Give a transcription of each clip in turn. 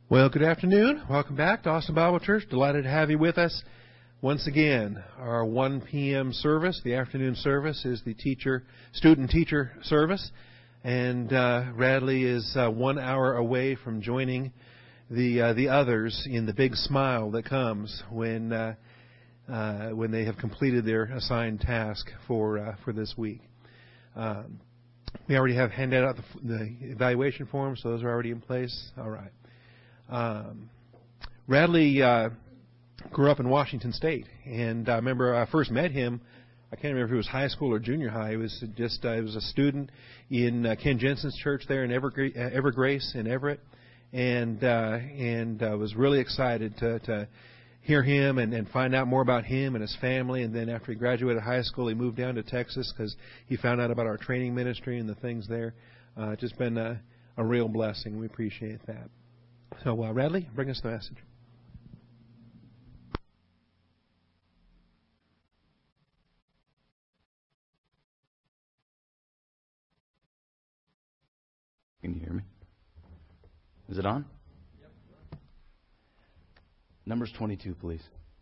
Well, good afternoon. Welcome back to Austin Bible Church. Delighted to have you with us once again. Our 1 p.m. service, the afternoon service, is the student-teacher service. And Radley is 1 hour away from joining the others in the big smile that comes when they have completed their assigned task for this week. We already have handed out the evaluation forms, so those are already in place. All right. Radley grew up in Washington State, and I remember I first met him. I can't remember if it was high school or junior high. He was a student in Ken Jensen's church there in Evergrace in Everett, and was really excited to hear him and find out more about him and his family. And then after he graduated high school, he moved down to Texas because he found out about our training ministry and the things there. It's just been a real blessing. We appreciate that. So, Radley, bring us the message. Can you hear me? Is it on? Yep. Numbers 22, please.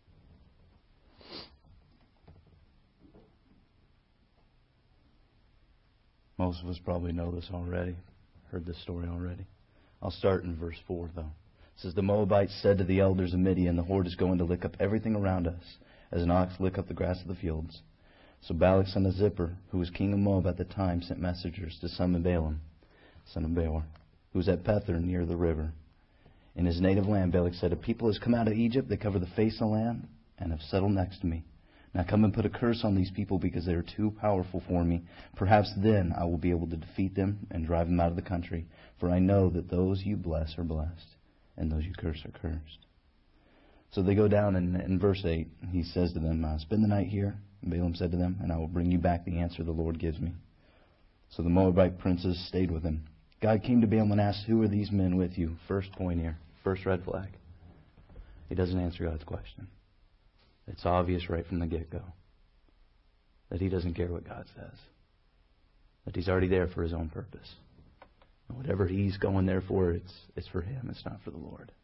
Most of us probably know this already, heard this story already. I'll start in verse 4, though. It says, The Moabites said to the elders of Midian, The horde is going to lick up everything around us, as an ox lick up the grass of the fields. So Balak son of Zippor, who was king of Moab at the time, sent messengers to summon Balaam, son of Beor, who was at Pethor near the river. In his native land, Balak said, A people has come out of Egypt, they cover the face of the land, and have settled next to me. Now come and put a curse on these people, because they are too powerful for me. Perhaps then I will be able to defeat them and drive them out of the country. For I know that those you bless are blessed, and those you curse are cursed. So they go down, and in verse 8, he says to them, Spend the night here. And Balaam said to them, And I will bring you back the answer the Lord gives me. So the Moabite princes stayed with him. God came to Balaam and asked, Who are these men with you? First point here. First red flag. He doesn't answer God's question. It's obvious right from the get-go that he doesn't care what God says. That he's already there for his own purpose. And whatever he's going there for, it's for him. It's not for the Lord.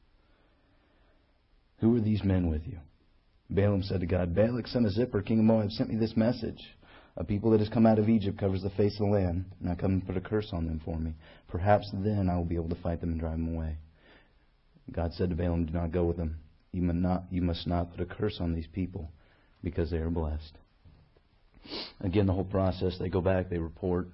Who are these men with you? Balaam said to God, Balak son of Zippor, king of Moab, sent me this message. A people that has come out of Egypt covers the face of the land. Now come and put a curse on them for me. Perhaps then I will be able to fight them and drive them away. God said to Balaam, Do not go with them. You must not put a curse on these people, because they are blessed. Again, the whole process, they go back, they report.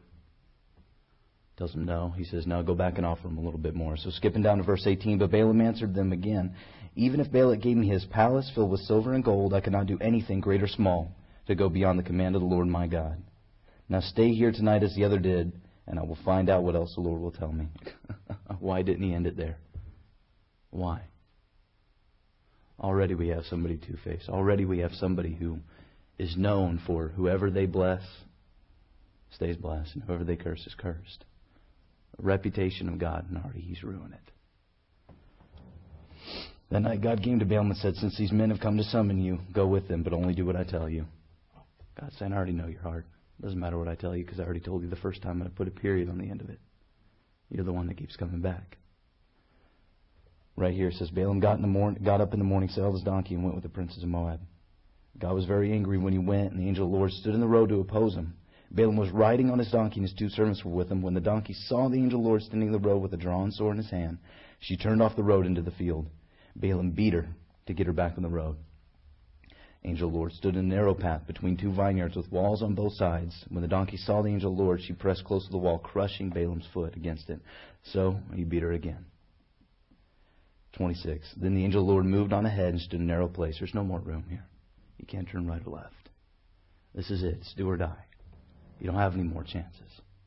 Tells them no. He says, now go back and offer them a little bit more. So skipping down to verse 18, But Balaam answered them again, Even if Balak gave me his palace filled with silver and gold, I could not do anything, great or small, to go beyond the command of the Lord my God. Now stay here tonight as the other did, and I will find out what else the Lord will tell me. Why didn't he end it there? Why? Already we have somebody two-faced. Already we have somebody who is known for whoever they bless stays blessed, and whoever they curse is cursed. A reputation of God, and already he's ruined it. That night God came to Balaam and said, Since these men have come to summon you, go with them, but only do what I tell you. God said, I already know your heart. It doesn't matter what I tell you, because I already told you the first time, and I put a period on the end of it. You're the one that keeps coming back. Right here it says, Balaam got up in the morning, saddled his donkey, and went with the princes of Moab. God was very angry when he went, and the angel of the Lord stood in the road to oppose him. Balaam was riding on his donkey, and his two servants were with him. When the donkey saw the angel of the Lord standing in the road with a drawn sword in his hand, she turned off the road into the field. Balaam beat her to get her back on the road. Angel of the Lord stood in a narrow path between two vineyards with walls on both sides. When the donkey saw the angel of the Lord, she pressed close to the wall, crushing Balaam's foot against it. So he beat her again. 26. Then the angel of the Lord moved on ahead and stood in a narrow place. There's no more room here. You can't turn right or left. This is it. It's do or die. You don't have any more chances.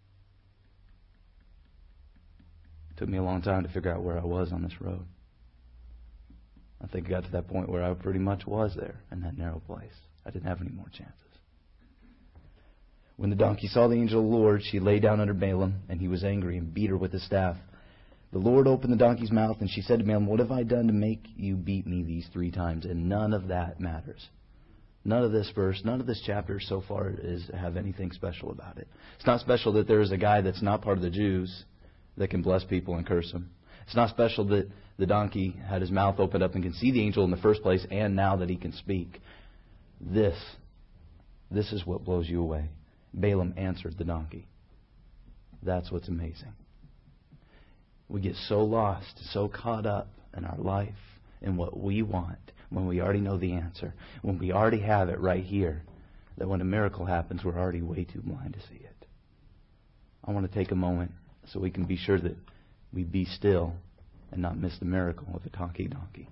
It took me a long time to figure out where I was on this road. I think I got to that point where I pretty much was there in that narrow place. I didn't have any more chances. When the donkey saw the angel of the Lord, she lay down under Balaam, and he was angry and beat her with his staff. The Lord opened the donkey's mouth, and she said to Balaam, What have I done to make you beat me these 3 times? And none of that matters. None of this verse, none of this chapter so far have anything special about it. It's not special that there is a guy that's not part of the Jews that can bless people and curse them. It's not special that the donkey had his mouth opened up and can see the angel in the first place, and now that he can speak. This is what blows you away. Balaam answered the donkey. That's what's amazing. We get so lost, so caught up in our life, in what we want, when we already know the answer, when we already have it right here, that when a miracle happens, we're already way too blind to see it. I want to take a moment so we can be sure that we be still and not miss the miracle of a talking donkey.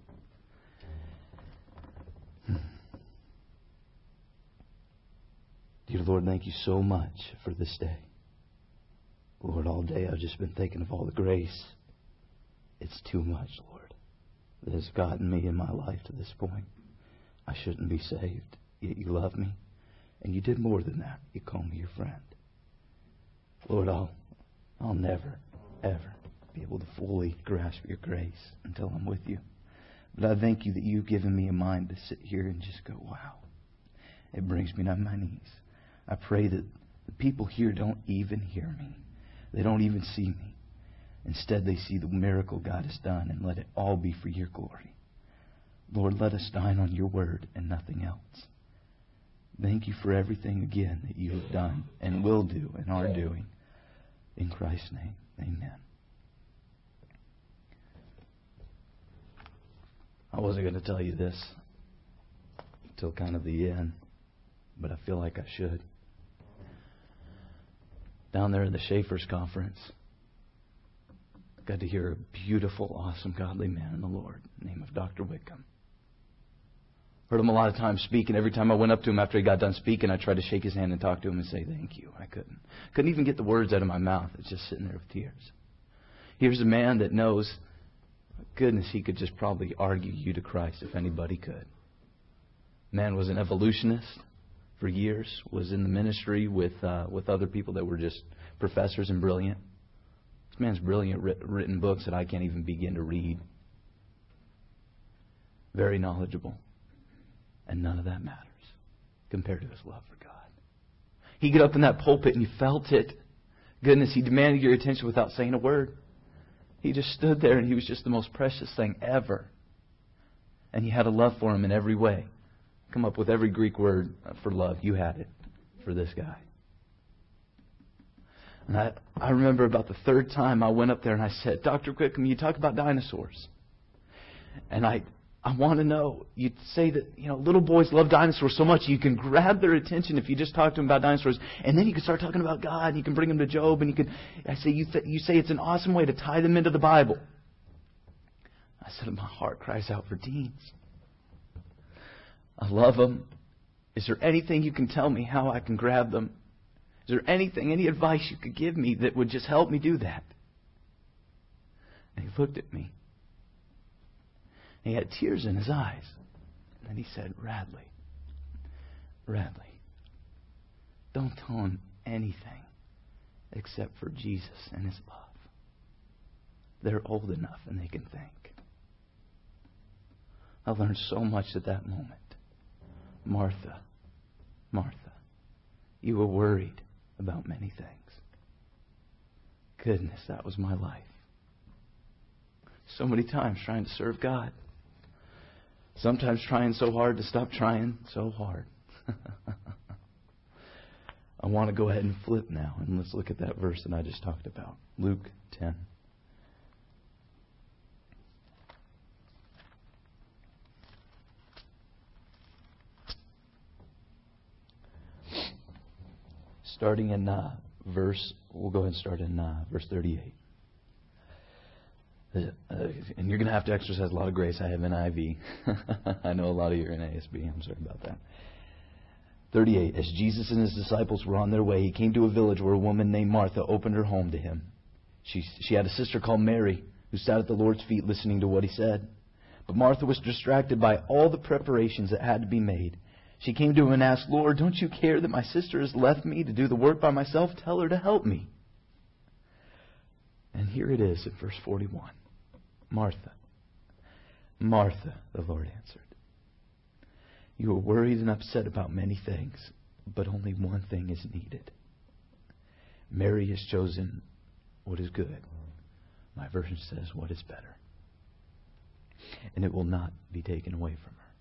Dear Lord, thank you so much for this day. Lord, all day I've just been thinking of all the grace. It's too much, Lord, that has gotten me in my life to this point. I shouldn't be saved, yet you love me. And you did more than that. You called me your friend. Lord, I'll never, ever be able to fully grasp your grace until I'm with you. But I thank you that you've given me a mind to sit here and just go, wow. It brings me down my knees. I pray that the people here don't even hear me. They don't even see me. Instead, they see the miracle God has done, and let it all be for your glory. Lord, let us dine on your word and nothing else. Thank you for everything again that you have done and will do and are doing. In Christ's name, amen. I wasn't going to tell you this until kind of the end, but I feel like I should. Down there at the Schaefer's conference, I got to hear a beautiful, awesome, godly man in the Lord, named of Dr. Wickham. Heard him a lot of times speak, and every time I went up to him after he got done speaking, I tried to shake his hand and talk to him and say thank you. I couldn't. Couldn't even get the words out of my mouth. It's just sitting there with tears. Here's a man that knows, goodness, he could just probably argue you to Christ if anybody could. Man was an evolutionist for years, was in the ministry with other people that were just professors and brilliant. This man's brilliant, written books that I can't even begin to read. Very knowledgeable. And none of that matters compared to his love for God. He got up in that pulpit and you felt it. Goodness, he demanded your attention without saying a word. He just stood there and he was just the most precious thing ever. And you had a love for him in every way. Come up with every Greek word for love. You had it for this guy. And I remember about the third time I went up there and I said, Dr. Wickham, you talk about dinosaurs. And I want to know, you say that, little boys love dinosaurs so much you can grab their attention if you just talk to them about dinosaurs, and then you can start talking about God, and you can bring them to Job, and you say it's an awesome way to tie them into the Bible. I said, my heart cries out for teens. I love them. Is there anything you can tell me how I can grab them? Is there anything, any advice you could give me that would just help me do that? And he looked at me. He had tears in his eyes. And then he said, Radley, don't tell him anything except for Jesus and his love. They're old enough and they can think. I learned so much at that moment. Martha, you were worried about many things. Goodness, that was my life. So many times trying to serve God. Sometimes trying so hard to stop trying so hard. I want to go ahead and flip now, and let's look at that verse that I just talked about. Luke 10. Starting in we'll go ahead and start in verse 38. And you're going to have to exercise a lot of grace. I have NIV. I know a lot of you are in ASB. I'm sorry about that. 38. As Jesus and his disciples were on their way, he came to a village where a woman named Martha opened her home to him. She had a sister called Mary who sat at the Lord's feet listening to what he said. But Martha was distracted by all the preparations that had to be made. She came to him and asked, Lord, don't you care that my sister has left me to do the work by myself? Tell her to help me. And here it is in verse 41. Martha, the Lord answered, you are worried and upset about many things, but only one thing is needed. Mary has chosen what is good, My version says, what is better? And it will not be taken away from her.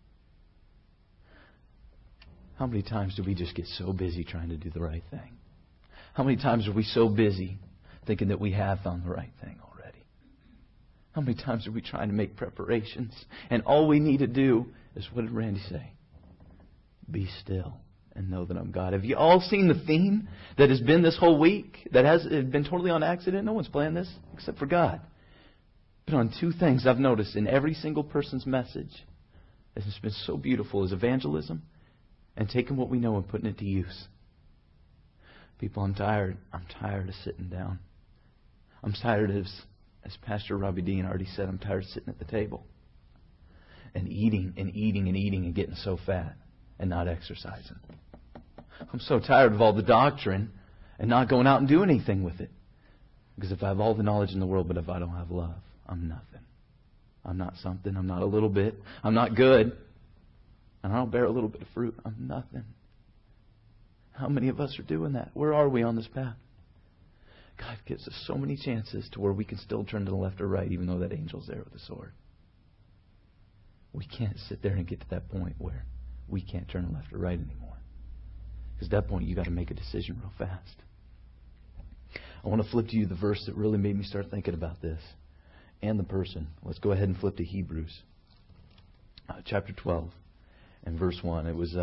How many times do we just get so busy trying to do the right thing? How many times are we so busy thinking that we have found the right thing already? How many times are we trying to make preparations? And all we need to do is, what did Randy say? Be still and know that I'm God. Have you all seen the theme that has been this whole week? That has been totally on accident? No one's planned this except for God. But on two things I've noticed in every single person's message that has been so beautiful is evangelism and taking what we know and putting it to use. People, I'm tired. I'm tired of sitting down. I'm tired, as Pastor Robbie Dean already said, I'm tired of sitting at the table and eating and eating and eating and getting so fat and not exercising. I'm so tired of all the doctrine and not going out and doing anything with it. Because if I have all the knowledge in the world, but if I don't have love, I'm nothing. I'm not something. I'm not a little bit. I'm not good. And I don't bear a little bit of fruit. I'm nothing. How many of us are doing that? Where are we on this path? God gives us so many chances to where we can still turn to the left or right, even though that angel's there with a sword. We can't sit there and get to that point where we can't turn left or right anymore. Because at that point, you've got to make a decision real fast. I want to flip to you the verse that really made me start thinking about this and the person. Let's go ahead and flip to Hebrews chapter 12 and verse 1. It was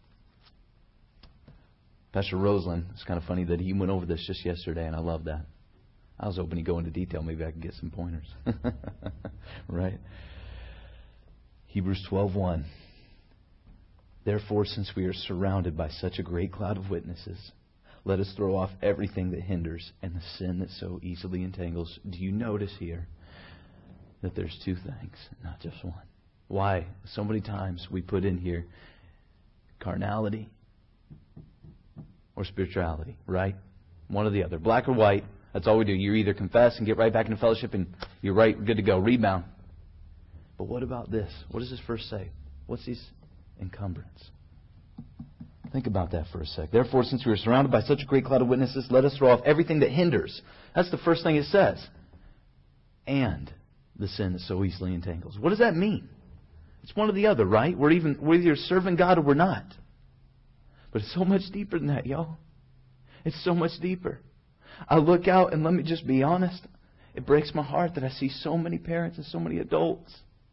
Pastor Roseland. It's kind of funny that he went over this just yesterday, and I love that. I was hoping he'd go into detail. Maybe I could get some pointers. Right? Hebrews 12:1. Therefore, since we are surrounded by such a great cloud of witnesses, let us throw off everything that hinders and the sin that so easily entangles. Do you notice here that there's two things, not just one? Why? So many times we put in here carnality or spirituality, right? One or the other. Black or white, that's all we do. You either confess and get right back into fellowship and you're right, good to go, rebound. But what about this? What does this verse say? What's this encumbrance? Think about that for a sec. Therefore, since we are surrounded by such a great cloud of witnesses, let us throw off everything that hinders. That's the first thing it says. And the sin that so easily entangles. What does that mean? It's one or the other, right? We're either serving God or we're not. But it's so much deeper than that, y'all. It's so much deeper. I look out and let me just be honest. It breaks my heart that I see so many parents and so many adults.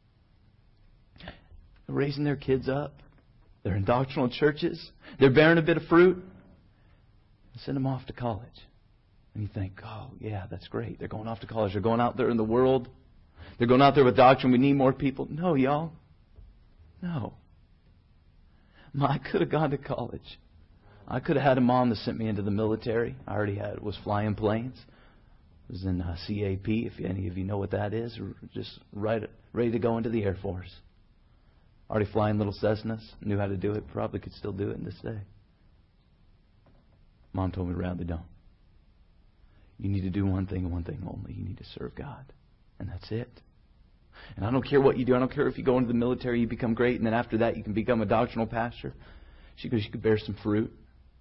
They're raising their kids up. They're in doctrinal churches. They're bearing a bit of fruit. Send them off to college. And you think, oh, yeah, that's great. They're going off to college. They're going out there in the world. They're going out there with doctrine. We need more people. No, y'all. No. I could have gone to college. I could have had a mom that sent me into the military. I already was flying planes. I was in CAP, if any of you know what that is. Just ready to go into the Air Force. Already flying little Cessnas. Knew how to do it. Probably could still do it in this day. Mom told me, rather don't. You need to do one thing and one thing only. You need to serve God. And that's it. And I don't care what you do. I don't care if you go into the military, you become great, and then after that you can become a doctrinal pastor. She goes, you could bear some fruit.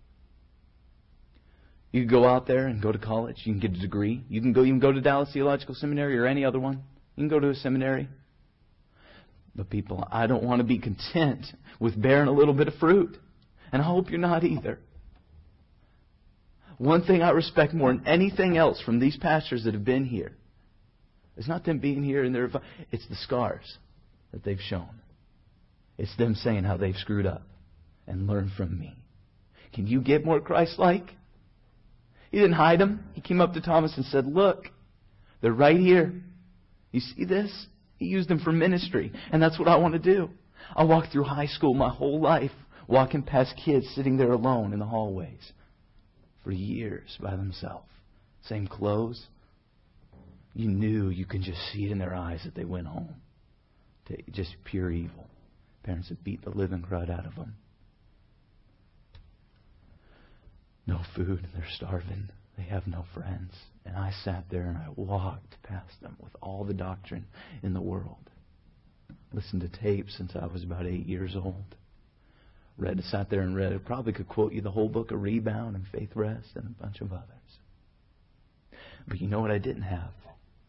You can go out there and go to college. You can get a degree. You can go to Dallas Theological Seminary or any other one. You can go to a seminary. But people, I don't want to be content with bearing a little bit of fruit. And I hope you're not either. One thing I respect more than anything else from these pastors that have been here is not them being here and it's the scars that they've shown. It's them saying how they've screwed up and learn from me. Can you get more Christ-like? He didn't hide them. He came up to Thomas and said, look, they're right here. You see this? He used them for ministry. And that's what I want to do. I walked through high school my whole life, walking past kids sitting there alone in the hallways for years by themselves. Same clothes. You knew, you can just see it in their eyes that they went home to just pure evil. Parents had beat the living crud out of them. No food, they're starving. They have no friends. And I sat there and I walked past them with all the doctrine in the world. Listened to tapes since I was about 8 years old. Sat there and read. I probably could quote you the whole book of Rebound and Faith Rest and a bunch of others. But you know what I didn't have?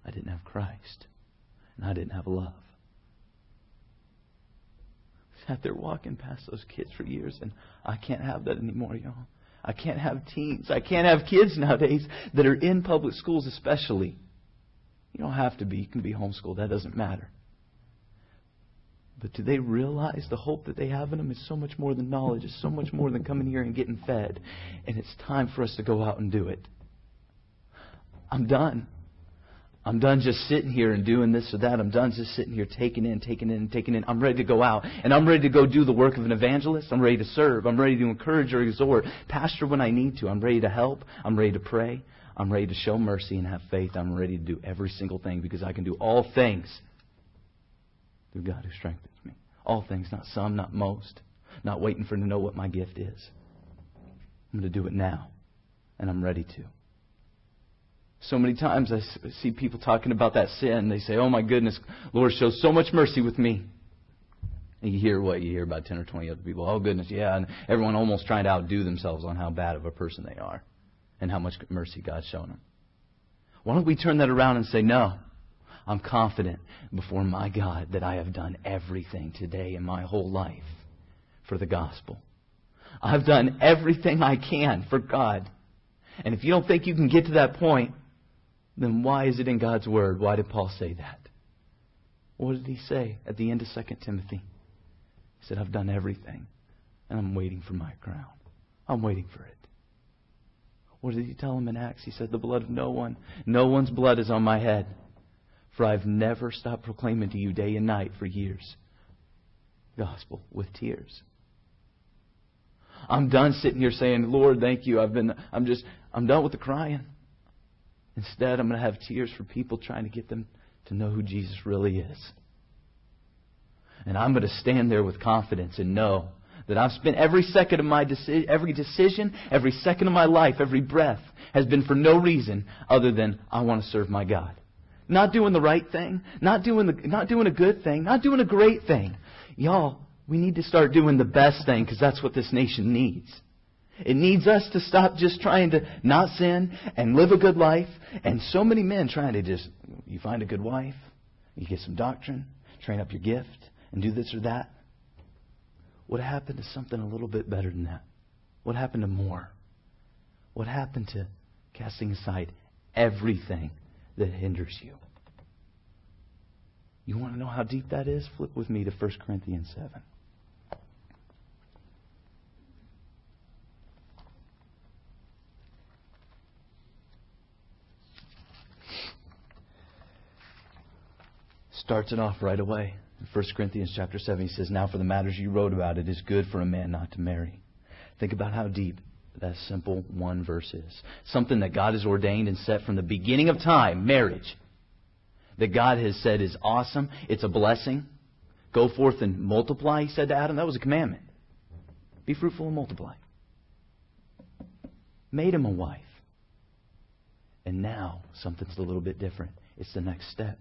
I didn't have Christ. And I didn't have love. I sat there walking past those kids for years, and I can't have that anymore, y'all. I can't have teens. I can't have kids nowadays that are in public schools especially. You don't have to be. You can be homeschooled. That doesn't matter. But do they realize the hope that they have in them is so much more than knowledge? It's so much more than coming here and getting fed. And it's time for us to go out and do it. I'm done. I'm done just sitting here and doing this or that. I'm done just sitting here taking in. I'm ready to go out. And I'm ready to go do the work of an evangelist. I'm ready to serve. I'm ready to encourage or exhort. Pastor when I need to. I'm ready to help. I'm ready to pray. I'm ready to show mercy and have faith. I'm ready to do every single thing because I can do all things through God who strengthens me. All things, not some, not most. Not waiting for to know what my gift is. I'm going to do it now. And I'm ready to. So many times I see people talking about that sin. They say, oh my goodness, Lord shows so much mercy with me. And you hear what? You hear about 10 or 20 other people. Oh goodness, yeah. And everyone almost trying to outdo themselves on how bad of a person they are. And how much mercy God's shown them. Why don't we turn that around and say, no, I'm confident before my God that I have done everything today in my whole life for the gospel. I've done everything I can for God. And if you don't think you can get to that point, then why is it in God's Word? Why did Paul say that? What did he say at the end of 2 Timothy? He said, I've done everything, and I'm waiting for my crown. I'm waiting for it. What did he tell him in Acts? He said, the blood of no one's blood is on my head. For I've never stopped proclaiming to you day and night for years. Gospel with tears. I'm done sitting here saying, Lord, thank you. I'm done with the crying. Instead, I'm going to have tears for people trying to get them to know who Jesus really is. And I'm going to stand there with confidence and know that I've spent every second of my every decision, every second of my life, every breath has been for no reason other than I want to serve my God. Not doing the right thing, not doing a good thing, not doing a great thing. Y'all, we need to start doing the best thing because that's what this nation needs. It needs us to stop just trying to not sin and live a good life. And so many men trying to just, you find a good wife, you get some doctrine, train up your gift, and do this or that. What happened to something a little bit better than that? What happened to more? What happened to casting aside everything that hinders you? You want to know how deep that is? Flip with me to 1 Corinthians 7. Starts it off right away. In 1 Corinthians chapter 7, he says, now for the matters you wrote about, it is good for a man not to marry. Think about how deep that simple one verse is. Something that God has ordained and set from the beginning of time, marriage. That God has said is awesome. It's a blessing. Go forth and multiply, he said to Adam. That was a commandment. Be fruitful and multiply. Made him a wife. And now something's a little bit different. It's the next step.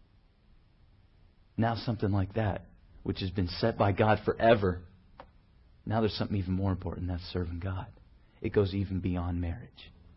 Now something like that, which has been set by God forever. Now there's something even more important. That's serving God. It goes even beyond marriage.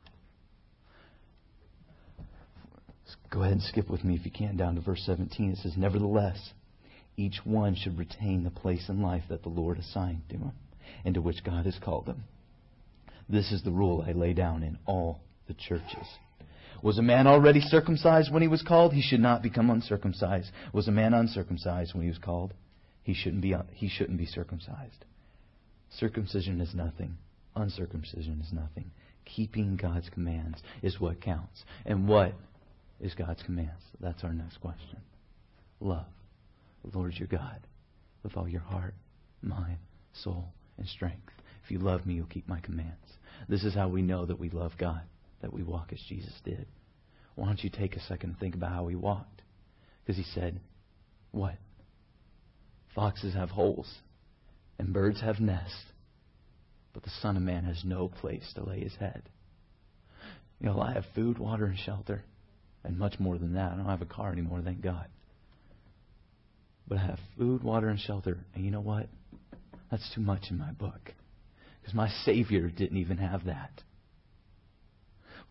Go ahead and skip with me if you can down to verse 17. It says, nevertheless, each one should retain the place in life that the Lord assigned to him and to which God has called him. This is the rule I lay down in all the churches. Was a man already circumcised when he was called? He should not become uncircumcised. Was a man uncircumcised when he was called? He shouldn't be circumcised. Circumcision is nothing. Uncircumcision is nothing. Keeping God's commands is what counts. And what is God's commands? That's our next question. Love the Lord your God with all your heart, mind, soul, and strength. If you love me, you'll keep my commands. This is how we know that we love God, that we walk as Jesus did. Why don't you take a second and think about how he walked? Because he said, what? Foxes have holes and birds have nests, but the Son of Man has no place to lay his head. You know, I have food, water, and shelter, and much more than that. I don't have a car anymore, thank God. But I have food, water, and shelter. And you know what? That's too much in my book. Because my Savior didn't even have that.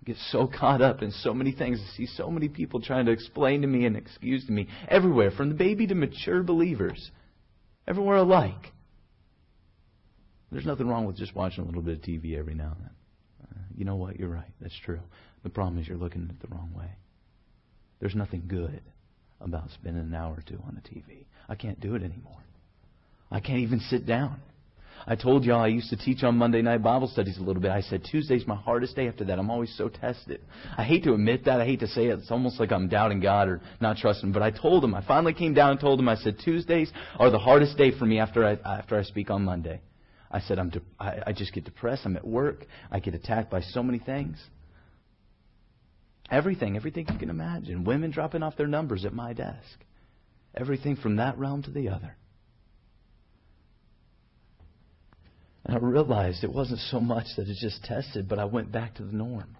get so caught up in so many things. I see so many people trying to explain to me and excuse to me everywhere, from the baby to mature believers, everywhere alike. There's nothing wrong with just watching a little bit of TV every now and then. You know what? You're right. That's true. The problem is you're looking at it the wrong way. There's nothing good about spending an hour or two on the TV. I can't do it anymore. I can't even sit down. I told y'all I used to teach on Monday night Bible studies a little bit. I said Tuesday's my hardest day after that. I'm always so tested. I hate to admit that. I hate to say it. It's almost like I'm doubting God or not trusting Him. But I told him. I finally came down and told him. I said Tuesdays are the hardest day for me after I speak on Monday. I said I just get depressed. I'm at work. I get attacked by so many things. Everything you can imagine. Women dropping off their numbers at my desk. Everything from that realm to the other. And I realized it wasn't so much that it just tested, but I went back to the norm.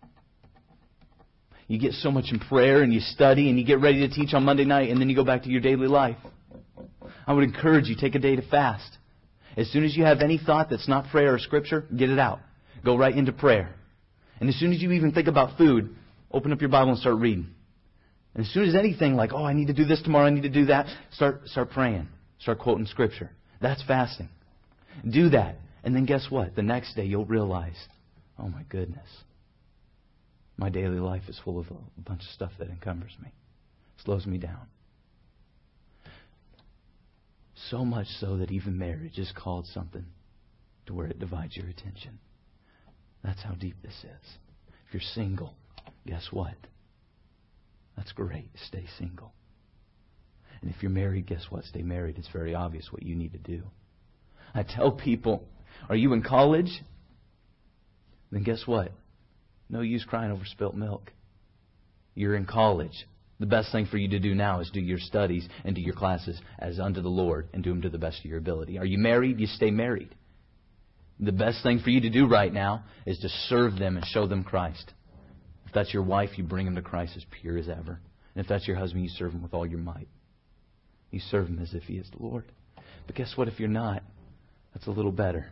You get so much in prayer and you study and you get ready to teach on Monday night and then you go back to your daily life. I would encourage you, take a day to fast. As soon as you have any thought that's not prayer or Scripture, get it out. Go right into prayer. And as soon as you even think about food, open up your Bible and start reading. And as soon as anything like, I need to do this tomorrow, I need to do that, start praying. Start quoting Scripture. That's fasting. Do that. And then guess what? The next day you'll realize, oh my goodness, my daily life is full of a bunch of stuff that encumbers me, slows me down. So much so that even marriage is called something to where it divides your attention. That's how deep this is. If you're single, guess what? That's great. Stay single. And if you're married, guess what? Stay married. It's very obvious what you need to do. I tell people, are you in college? Then guess what? No use crying over spilt milk. You're in college. The best thing for you to do now is do your studies and do your classes as unto the Lord and do them to the best of your ability. Are you married? You stay married. The best thing for you to do right now is to serve them and show them Christ. If that's your wife, you bring them to Christ as pure as ever. And if that's your husband, you serve him with all your might. You serve him as if he is the Lord. But guess what? If you're not, that's a little better.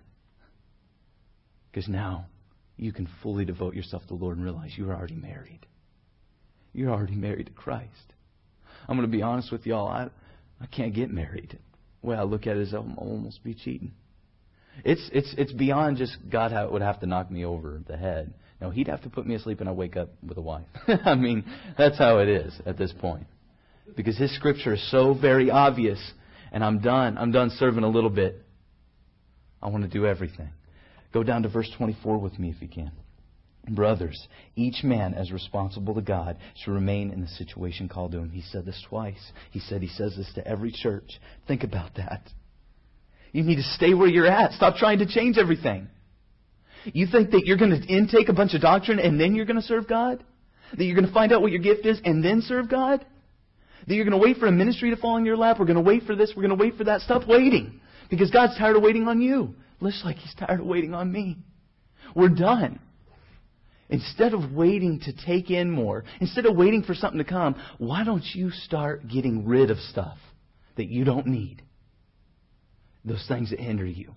Because now you can fully devote yourself to the Lord and realize you're already married. You're already married to Christ. I'm going to be honest with y'all. I can't get married. The way I look at it is I'll almost be cheating. It's beyond just God would have to knock me over the head. No, He'd have to put me asleep and I wake up with a wife. I mean, that's how it is at this point. Because His Scripture is so very obvious. And I'm done. I'm done serving a little bit. I want to do everything. Go down to verse 24 with me if you can. Brothers, each man as responsible to God should remain in the situation called to him. He said this twice. He says this to every church. Think about that. You need to stay where you're at. Stop trying to change everything. You think that you're going to intake a bunch of doctrine and then you're going to serve God? That you're going to find out what your gift is and then serve God? That you're going to wait for a ministry to fall in your lap? We're going to wait for this. We're going to wait for that. Stop waiting. Because God's tired of waiting on you. Just like He's tired of waiting on me. We're done. Instead of waiting to take in more, instead of waiting for something to come, why don't you start getting rid of stuff that you don't need? Those things that hinder you.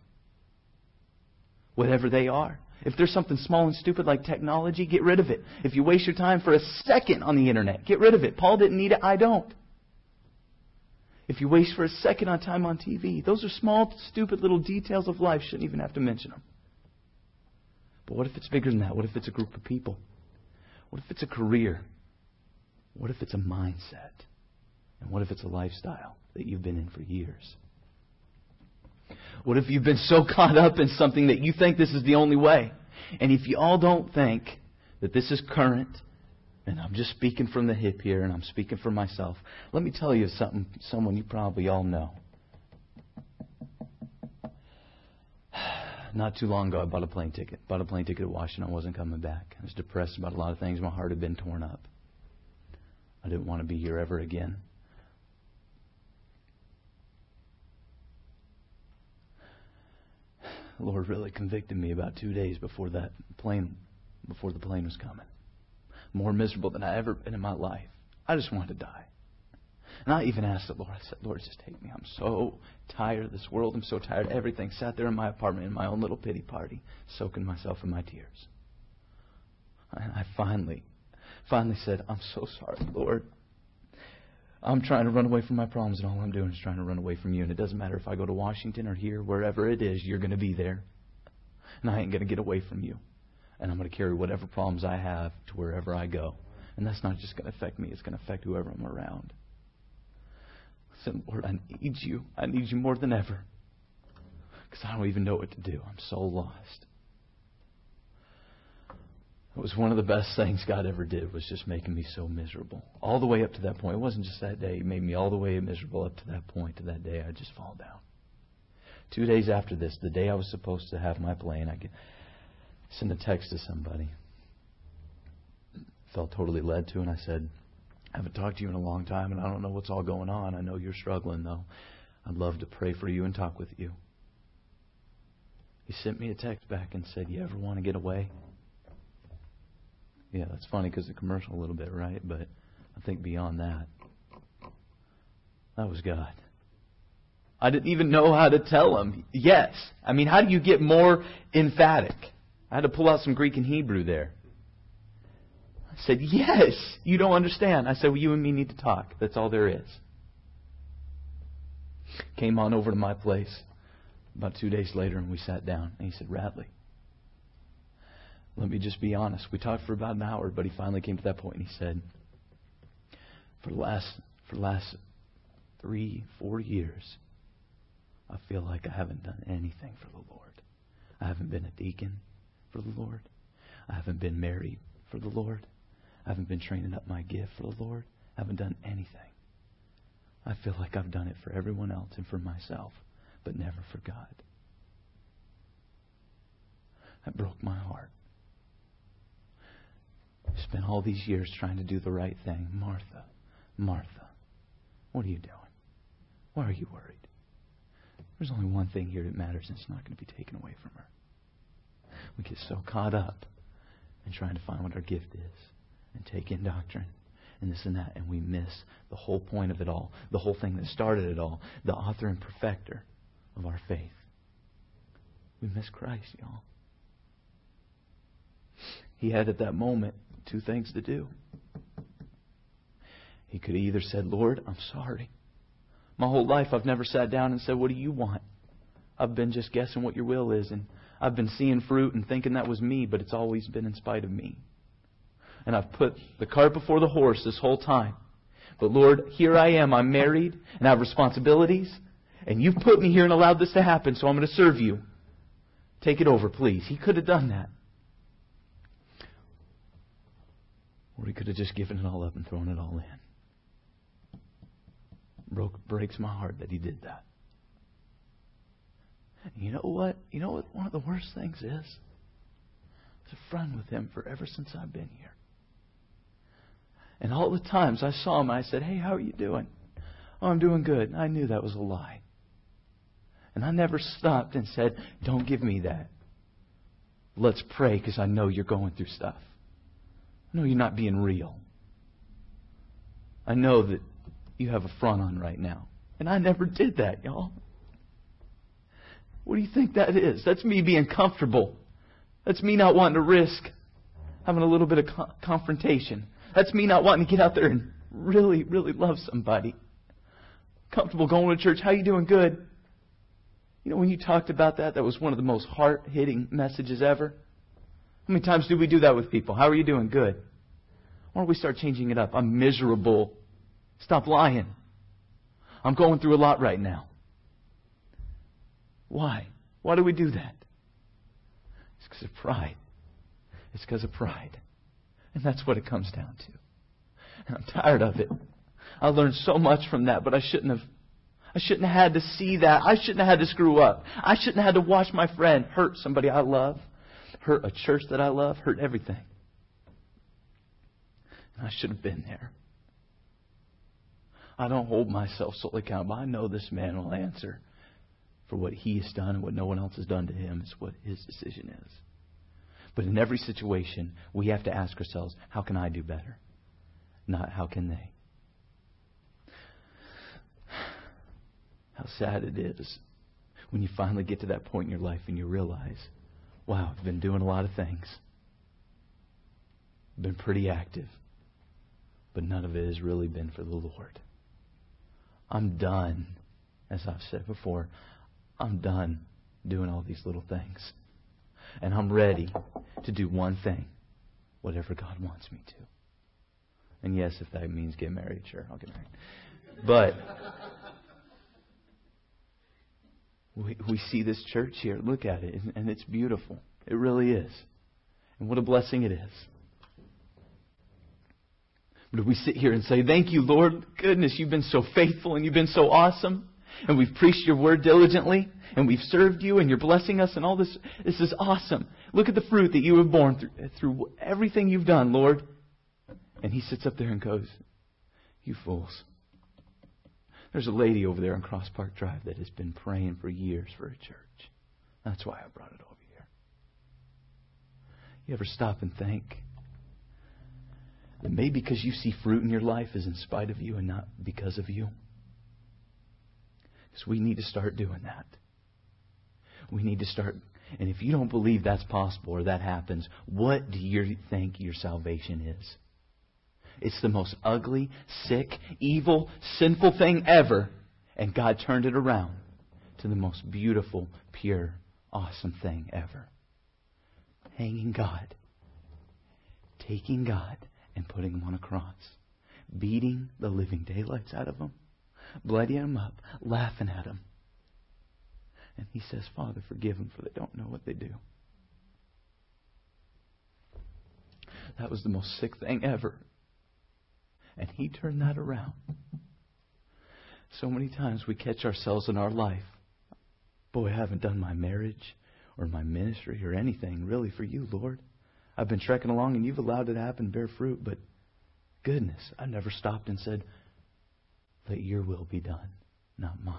Whatever they are. If there's something small and stupid like technology, get rid of it. If you waste your time for a second on the internet, get rid of it. Paul didn't need it, I don't. If you waste for a second on time on TV, those are small, stupid little details of life. Shouldn't even have to mention them. But what if it's bigger than that? What if it's a group of people? What if it's a career? What if it's a mindset? And what if it's a lifestyle that you've been in for years? What if you've been so caught up in something that you think this is the only way? And if you all don't think that this is current, and I'm just speaking from the hip here, and I'm speaking for myself, let me tell you something, someone you probably all know. Not too long ago, I bought a plane ticket. Bought a plane ticket to Washington. I wasn't coming back. I was depressed about a lot of things. My heart had been torn up. I didn't want to be here ever again. The Lord really convicted me about 2 days before the plane was coming. More miserable than I ever been in my life. I just wanted to die. And I even asked the Lord, I said, Lord, just take me. I'm so tired of this world. I'm so tired of everything. Sat there in my apartment in my own little pity party, soaking myself in my tears. And I finally said, I'm so sorry, Lord. I'm trying to run away from my problems, and all I'm doing is trying to run away from you. And it doesn't matter if I go to Washington or here, wherever it is, you're going to be there. And I ain't going to get away from you. And I'm going to carry whatever problems I have to wherever I go. And that's not just going to affect me, it's going to affect whoever I'm around. I said, Lord, I need you. I need you more than ever. Because I don't even know what to do. I'm so lost. It was one of the best things God ever did, was just making me so miserable. All the way up to that point. It wasn't just that day. He made me all the way miserable up to that point. To that day, I just fall down. 2 days after this, the day I was supposed to have my plane, I sent a text to somebody. Felt totally led to, and I said, I haven't talked to you in a long time, and I don't know what's all going on. I know you're struggling, though. I'd love to pray for you and talk with you. He sent me a text back and said, you ever want to get away? Yeah, that's funny because the commercial a little bit, right? But I think beyond that, that was God. I didn't even know how to tell him yes. I mean, how do you get more emphatic? I had to pull out some Greek and Hebrew there. I said, yes, you don't understand. I said, well, you and me need to talk. That's all there is. Came on over to my place about 2 days later, and we sat down. And he said, Radley, let me just be honest. We talked for about an hour, but he finally came to that point, and he said, for the last 3-4 years, I feel like I haven't done anything for the Lord. I haven't been a deacon for the Lord. I haven't been married for the Lord. I haven't been training up my gift for the Lord. I haven't done anything. I feel like I've done it for everyone else and for myself, but never for God. That broke my heart. I spent all these years trying to do the right thing. Martha, Martha, what are you doing? Why are you worried? There's only one thing here that matters, and it's not going to be taken away from her. We get so caught up in trying to find what our gift is and take in doctrine and this and that, and we miss the whole point of it all, the whole thing that started it all, the author and perfecter of our faith. We miss Christ, y'all. He had at that moment 2 things to do. He could have either said, Lord, I'm sorry. My whole life I've never sat down and said, what do you want? I've been just guessing what your will is, and I've been seeing fruit and thinking that was me, but it's always been in spite of me. And I've put the cart before the horse this whole time. But Lord, here I am. I'm married and I have responsibilities, and you've put me here and allowed this to happen, so I'm going to serve you. Take it over, please. He could have done that. Or he could have just given it all up and thrown it all in. Breaks my heart that he did that. And you know what? You know what one of the worst things is? I was a friend with him ever since I've been here. And all the times I saw him, I said, hey, how are you doing? Oh, I'm doing good. I knew that was a lie. And I never stopped and said, don't give me that. Let's pray because I know you're going through stuff. I know you're not being real. I know that you have a front on right now. And I never did that, y'all. What do you think that is? That's me being comfortable. That's me not wanting to risk having a little bit of confrontation. That's me not wanting to get out there and really, really love somebody. Comfortable going to church. How you doing? Good. You know, when you talked about that, that was one of the most heart-hitting messages ever. How many times do we do that with people? How are you doing? Good. Why don't we start changing it up? I'm miserable. Stop lying. I'm going through a lot right now. Why? Why do we do that? It's because of pride. It's because of pride. And that's what it comes down to. And I'm tired of it. I learned so much from that, but I shouldn't have had to see that. I shouldn't have had to screw up. I shouldn't have had to watch my friend hurt somebody I love, hurt a church that I love, hurt everything. And I should have been there. I don't hold myself solely accountable. I know this man will answer for what he has done, and what no one else has done to him is what his decision is. But in every situation, we have to ask ourselves, how can I do better? Not how can they? How sad it is when you finally get to that point in your life and you realize, wow, I've been doing a lot of things. been pretty active, but none of it has really been for the Lord. I'm done, as I've said before, I'm done doing all these little things. And I'm ready to do one thing, whatever God wants me to. And yes, if that means get married, sure, I'll get married. But we see this church here. Look at it, and it's beautiful. It really is. And what a blessing it is. But we sit here and say, thank you, Lord. Goodness, you've been so faithful and you've been so awesome. And we've preached your word diligently. And we've served you and you're blessing us and all this. This is awesome. Look at the fruit that you have borne through everything you've done, Lord. And he sits up there and goes, you fools. There's a lady over there on Cross Park Drive that has been praying for years for a church. That's why I brought it over here. You ever stop and think that maybe because you see fruit in your life is in spite of you and not because of you? Because we need to start doing that. We need to start. And if you don't believe that's possible or that happens, what do you think your salvation is? It's the most ugly, sick, evil, sinful thing ever. And God turned it around to the most beautiful, pure, awesome thing ever. Hanging God. Taking God and putting Him on a cross. Beating the living daylights out of Him. Blooding Him up. Laughing at Him. And He says, Father, forgive them for they don't know what they do. That was the most sick thing ever. And He turned that around. So many times we catch ourselves in our life. Boy, I haven't done my marriage or my ministry or anything really for you, Lord. I've been trekking along and you've allowed it to happen, bear fruit. But goodness, I never stopped and said, let your will be done, not mine.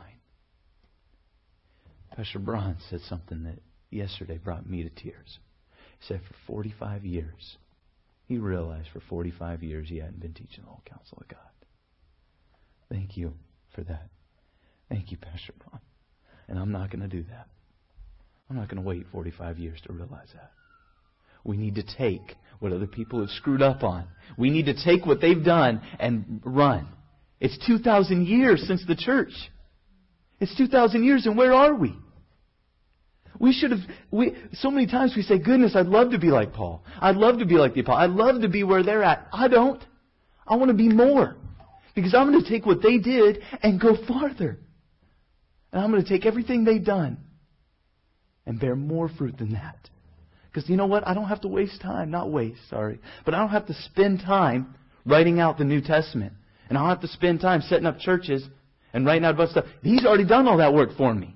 Pastor Braun said something that yesterday brought me to tears. He said for 45 years, he realized for 45 years he hadn't been teaching the whole counsel of God. Thank you for that. Thank you, Pastor Braun. And I'm not going to do that. I'm not going to wait 45 years to realize that. We need to take what other people have screwed up on. We need to take what they've done and run. It's 2,000 years since the church. It's 2,000 years, and where are we? So many times we say, goodness, I'd love to be like Paul. I'd love to be like the apostle. I'd love to be where they're at. I don't. I want to be more. Because I'm going to take what they did and go farther. And I'm going to take everything they've done and bear more fruit than that. Because you know what? I don't have to waste time. But I don't have to spend time writing out the New Testament. And I don't have to spend time setting up churches and writing out a bunch of stuff. He's already done all that work for me.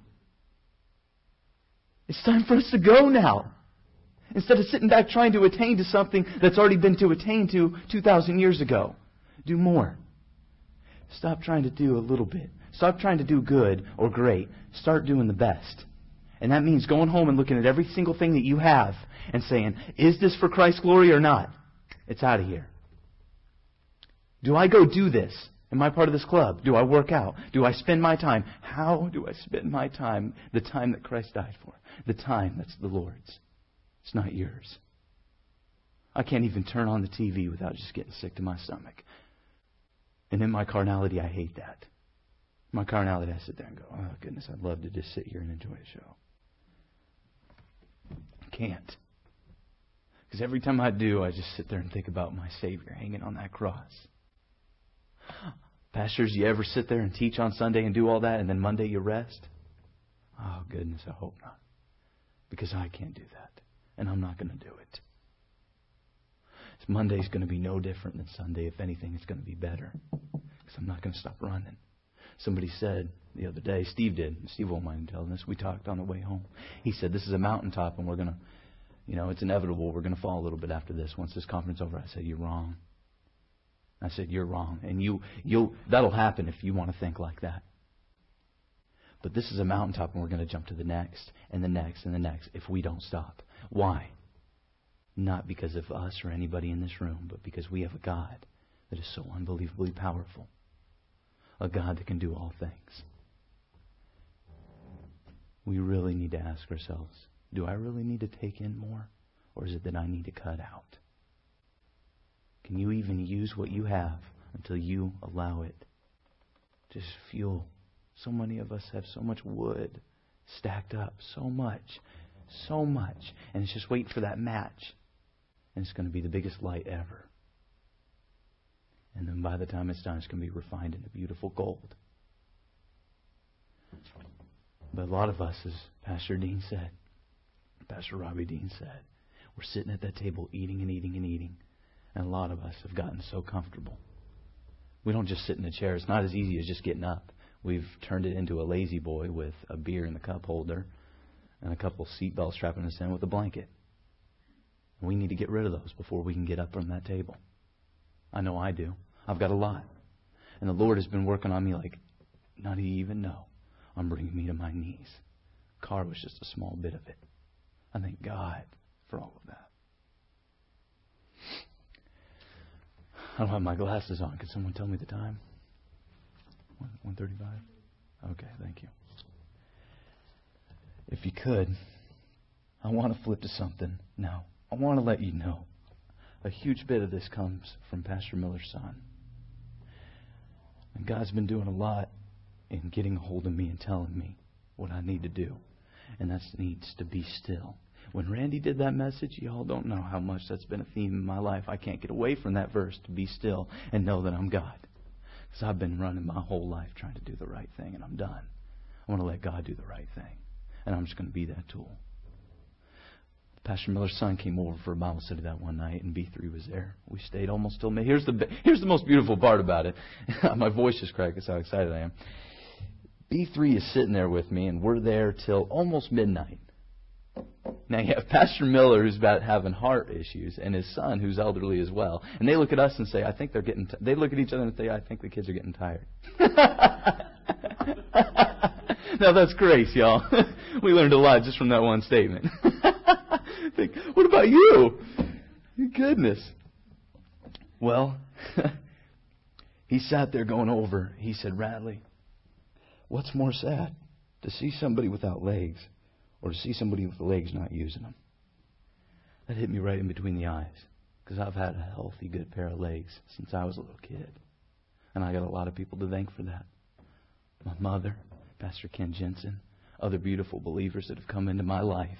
It's time for us to go now. Instead of sitting back trying to attain to something that's already been attained to 2,000 years ago. Do more. Stop trying to do a little bit. Stop trying to do good or great. Start doing the best. And that means going home and looking at every single thing that you have and saying, is this for Christ's glory or not? It's out of here. Do I go do this? Am I part of this club? Do I work out? Do I spend my time? How do I spend my time? The time that Christ died for. The time that's the Lord's. It's not yours. I can't even turn on the TV without just getting sick to my stomach. And in my carnality, I hate that. My carnality, I sit there and go, oh goodness, I'd love to just sit here and enjoy a show. I can't. Because every time I do, I just sit there and think about my Savior hanging on that cross. Pastors, you ever sit there and teach on Sunday and do all that and then Monday you rest? Oh goodness, I hope not. Because I can't do that. And I'm not going to do it. Monday's going to be no different than Sunday. If anything, it's going to be better. Because I'm not going to stop running. Somebody said the other day, Steve did. Steve won't mind telling this. We talked on the way home. He said, this is a mountaintop and we're going to, it's inevitable. We're going to fall a little bit after this. Once this conference is over, I said, you're wrong. I said, you're wrong. And that'll happen if you want to think like that. But this is a mountaintop and we're going to jump to the next and the next and the next if we don't stop. Why? Not because of us or anybody in this room, but because we have a God that is so unbelievably powerful. A God that can do all things. We really need to ask ourselves, do I really need to take in more? Or is it that I need to cut out? Can you even use what you have until you allow it? Just fuel. So many of us have so much wood stacked up. So much. And it's just waiting for that match. And it's going to be the biggest light ever. And then by the time it's done, it's going to be refined into beautiful gold. But a lot of us, as Pastor Dean said, Pastor Robbie Dean said, we're sitting at that table eating and eating and eating. And a lot of us have gotten so comfortable. We don't just sit in a chair. It's not as easy as just getting up. We've turned it into a lazy boy with a beer in the cup holder and a couple seatbelts strapping us in with a blanket. And we need to get rid of those before we can get up from that table. I know I do. I've got a lot. And the Lord has been working on me like, not even know. I'm bringing me to my knees. Car was just a small bit of it. I thank God for all of that. I don't have my glasses on. Could someone tell me the time? 1:35? Okay, thank you. If you could, I want to flip to something now. I want to let you know a huge bit of this comes from Pastor Miller's son. And God's been doing a lot in getting a hold of me and telling me what I need to do. And that needs to be still. When Randy did that message, y'all don't know how much that's been a theme in my life. I can't get away from that verse, to be still and know that I'm God. Because I've been running my whole life trying to do the right thing, and I'm done. I want to let God do the right thing. And I'm just going to be that tool. Pastor Miller's son came over for a Bible study that one night, and B3 was there. We stayed almost till midnight. Here's the most beautiful part about it. My voice just cracked. That's how excited I am. B3 is sitting there with me, and we're there till almost midnight. Now you have Pastor Miller, who's about having heart issues, and his son, who's elderly as well. And they look at us and say, "I think they're getting." They look at each other and say, "I think the kids are getting tired." Now that's grace, y'all. We learned a lot just from that one statement. Think, what about you? Goodness. Well, he sat there going over. He said, "Radley, what's more sad, to see somebody without legs, or to see somebody with the legs not using them?" That hit me right in between the eyes, because I've had a healthy, good pair of legs since I was a little kid. And I got a lot of people to thank for that. My mother, Pastor Ken Jensen, other beautiful believers that have come into my life.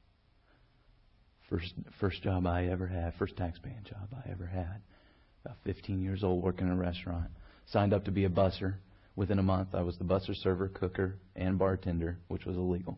First job I ever had, first tax-paying job I ever had. About 15 years old, working in a restaurant. Signed up to be a busser. Within a month, I was the busser, server, cooker, and bartender, which was illegal.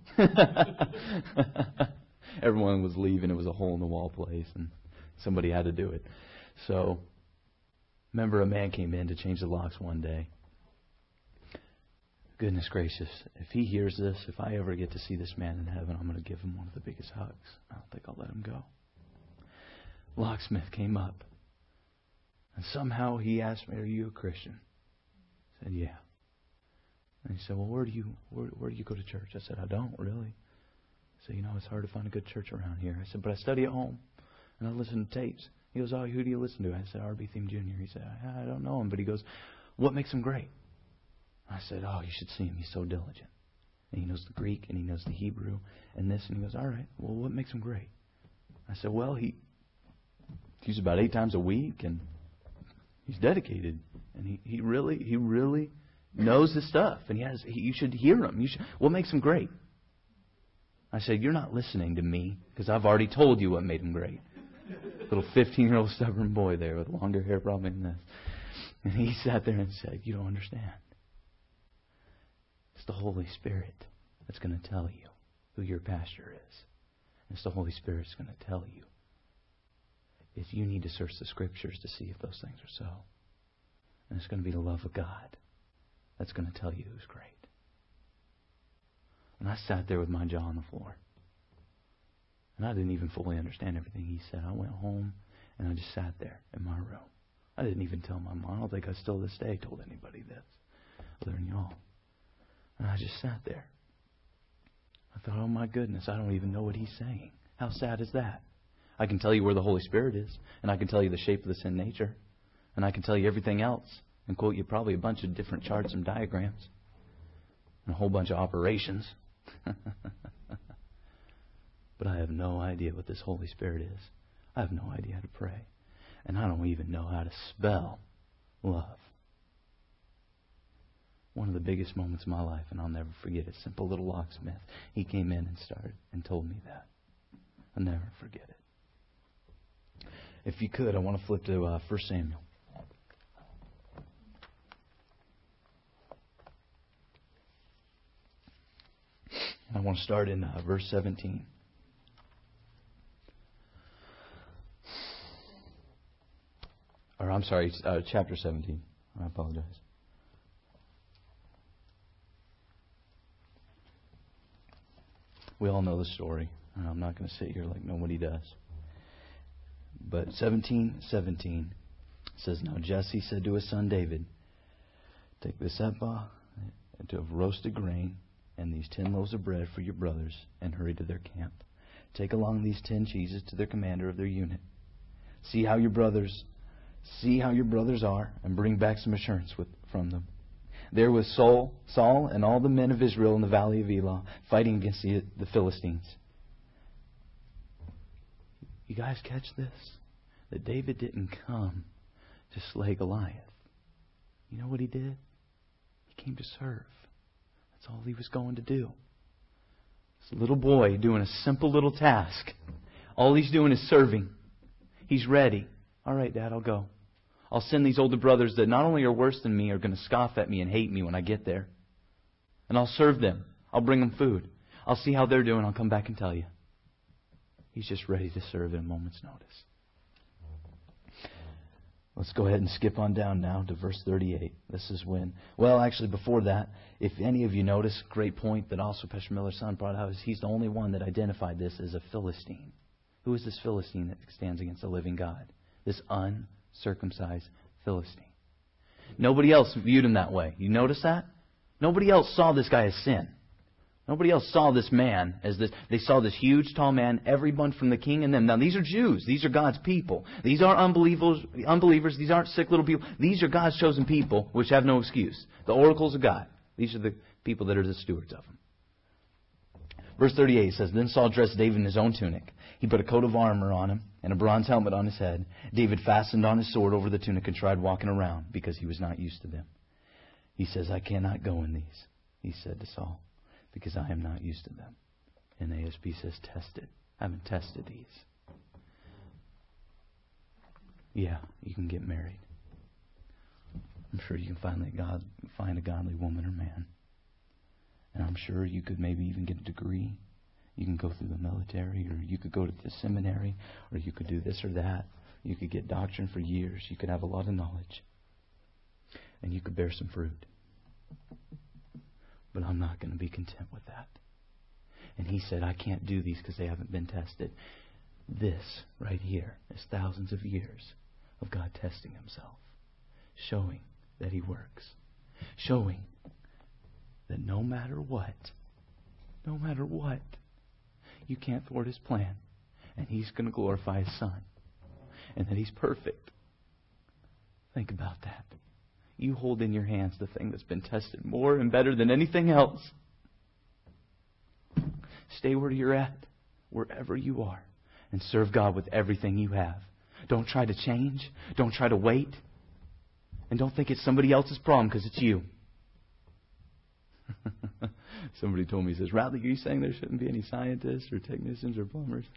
Everyone was leaving. It was a hole-in-the-wall place, and somebody had to do it. So, remember a man came in to change the locks one day. Goodness gracious, if he hears this, if I ever get to see this man in heaven, I'm going to give him one of the biggest hugs. I don't think I'll let him go. Locksmith came up, and somehow he asked me, "Are you a Christian?" I said, "Yeah." And he said, "Well, where do you go to church?" I said, "I don't really." He said, "It's hard to find a good church around here." I said, "But I study at home, and I listen to tapes." He goes, "Oh, who do you listen to?" I said, "R.B. Thiem Jr." He said, "I don't know him." But he goes, "What makes him great?" I said, "Oh, you should see him. He's so diligent. And he knows the Greek, and he knows the Hebrew, and this." And he goes, "All right, well, what makes him great?" I said, "Well, he's about 8 times a week, and he's dedicated, and he really knows his stuff, and you should hear him. What makes him great?" I said, "You're not listening to me, because I've already told you what made him great." Little 15-year-old stubborn boy there with longer hair probably than this. And he sat there and said, "You don't understand. It's the Holy Spirit that's going to tell you who your pastor is. It's the Holy Spirit that's going to tell you if you need to search the Scriptures to see if those things are so. And it's going to be the love of God that's going to tell you who's great." And I sat there with my jaw on the floor. And I didn't even fully understand everything he said. I went home and I just sat there in my room. I didn't even tell my mom. I don't think I still this day told anybody this other than y'all. And I just sat there. I thought, oh my goodness, I don't even know what he's saying. How sad is that? I can tell you where the Holy Spirit is, and I can tell you the shape of the sin nature, and I can tell you everything else, and quote you probably a bunch of different charts and diagrams, and a whole bunch of operations. But I have no idea what this Holy Spirit is. I have no idea how to pray. And I don't even know how to spell love. One of the biggest moments of my life, and I'll never forget it. Simple little locksmith. He came in and started and told me that. I'll never forget it. If you could, I want to flip to 1 Samuel. I want to start in verse 17. Or I'm sorry, chapter 17. I apologize. We all know the story. I'm not going to sit here like nobody does. But 17:17 says, Now Jesse said to his son David, Take this ephah of roasted grain and these 10 loaves of bread for your brothers and hurry to their camp. Take along these 10 cheeses to their commander of their unit. See how your brothers are, and bring back some assurance from them. There was Saul and all the men of Israel in the valley of Elah fighting against the Philistines. You guys catch this? That David didn't come to slay Goliath. You know what he did? He came to serve. That's all he was going to do. This little boy doing a simple little task. All he's doing is serving. He's ready. All right, Dad, I'll go. I'll send these older brothers that not only are worse than me are going to scoff at me and hate me when I get there. And I'll serve them. I'll bring them food. I'll see how they're doing. I'll come back and tell you. He's just ready to serve at a moment's notice. Let's go ahead and skip on down now to verse 38. This is when... Well, actually, before that, if any of you notice, great point that also Pastor Miller's son brought out, is he's the only one that identified this as a Philistine. Who is this Philistine that stands against the living God? This uncircumcised Philistine. Nobody else viewed him that way. You notice that? Nobody else saw this guy as sin. Nobody else saw this man as this. They saw this huge, tall man, everyone from the king and them. Now, these are Jews. These are God's people. These aren't unbelievers. These aren't sick little people. These are God's chosen people, which have no excuse. The oracles of God. These are the people that are the stewards of Him. Verse 38 says, Then Saul dressed David in his own tunic. He put a coat of armor on him and a bronze helmet on his head. David fastened on his sword over the tunic and tried walking around because he was not used to them. He says, I cannot go in these, he said to Saul, because I am not used to them. And ASB says tested. I haven't tested these. Yeah, you can get married. I'm sure you can find a godly woman or man. And I'm sure you could maybe even get a degree. You can go through the military, or you could go to the seminary, or you could do this or that. You could get doctrine for years. You could have a lot of knowledge. And you could bear some fruit. But I'm not going to be content with that. And he said, I can't do these because they haven't been tested. This right here is thousands of years of God testing Himself. Showing that He works. Showing that no matter what, you can't thwart His plan. And He's going to glorify His Son. And that He's perfect. Think about that. You hold in your hands the thing that's been tested more and better than anything else. Stay where you're at, wherever you are, and serve God with everything you have. Don't try to change. Don't try to wait. And don't think it's somebody else's problem because it's you. Somebody told me, he says, Radley, are you saying there shouldn't be any scientists or technicians or plumbers?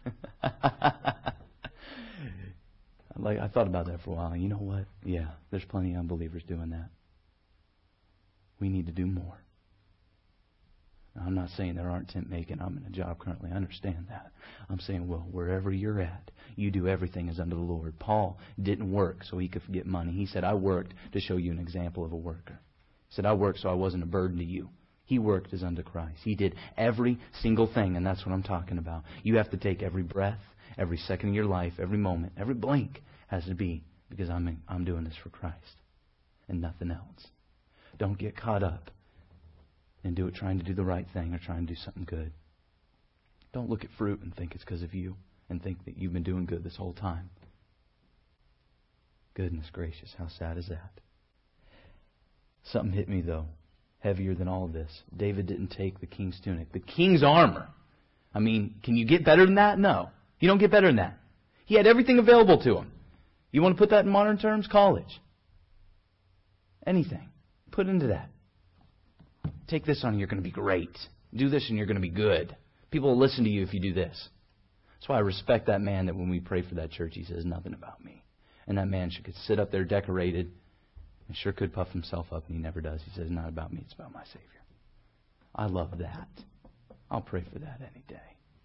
I thought about that for a while. You know what? Yeah, there's plenty of unbelievers doing that. We need to do more. Now, I'm not saying there aren't tent making. I'm in a job currently. I understand that. I'm saying, well, wherever you're at, you do everything as unto the Lord. Paul didn't work so he could get money. He said, I worked to show you an example of a worker. He said, I worked so I wasn't a burden to you. He worked as unto Christ. He did every single thing, and that's what I'm talking about. You have to take every breath, every second of your life, every moment, every blink has to be because I'm doing this for Christ and nothing else. Don't get caught up and do it trying to do the right thing or trying to do something good. Don't look at fruit and think it's because of you and think that you've been doing good this whole time. Goodness gracious, how sad is that? Something hit me, though, heavier than all of this. David didn't take the king's tunic, the king's armor. I mean, can you get better than that? No. You don't get better than that. He had everything available to him. You want to put that in modern terms? College. Anything. Put into that. Take this on and you're going to be great. Do this and you're going to be good. People will listen to you if you do this. That's why I respect that man that when we pray for that church, he says nothing about me. And that man could sit up there decorated and sure could puff himself up, and he never does. He says, not about me, it's about my Savior. I love that. I'll pray for that any day.